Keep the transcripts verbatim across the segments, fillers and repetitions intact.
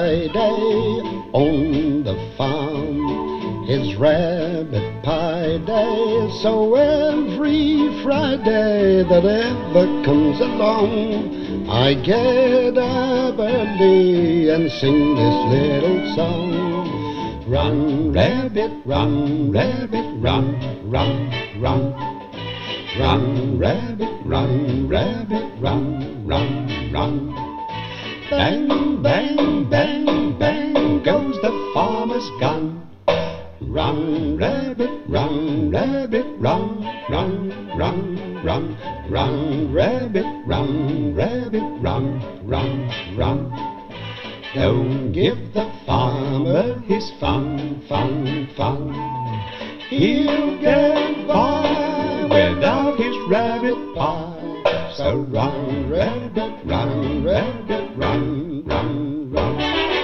Friday on the farm is rabbit pie day. So every Friday that ever comes along, I get up early and sing this little song. Run, rabbit, run, rabbit, run, run, run. Run, rabbit, run, rabbit, run, run, run. Bang, bang, bang, bang goes the farmer's gun. Run, rabbit, run, rabbit, run, run, run, run. Run, rabbit, run, rabbit, run, run, run. Don't give the farmer his fun, fun, fun. He'll get by without his rabbit pie. So run, rabbit, run, rabbit, run, run, run.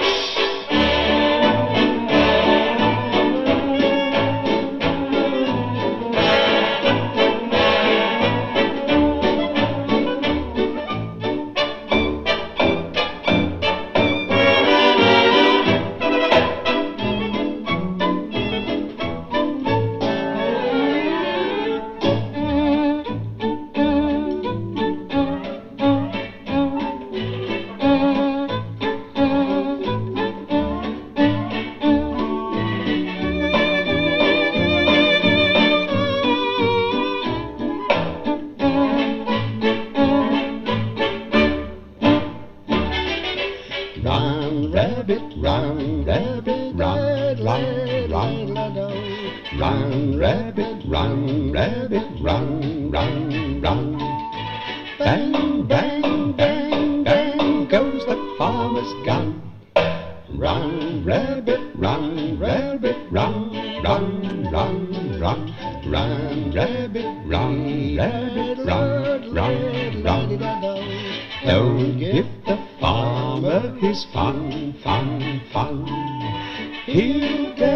Run, rabbit, run, rabbit, run, run, run. Run, rabbit, run, rabbit, run, run, run. Bang, bang, bang, bang goes the farmer's gun. Run, rabbit, run, rabbit, run, run, run, run. Run, rabbit, run, rabbit, run, run, run. Don't give the farmer his fun, fun, fun. He'll get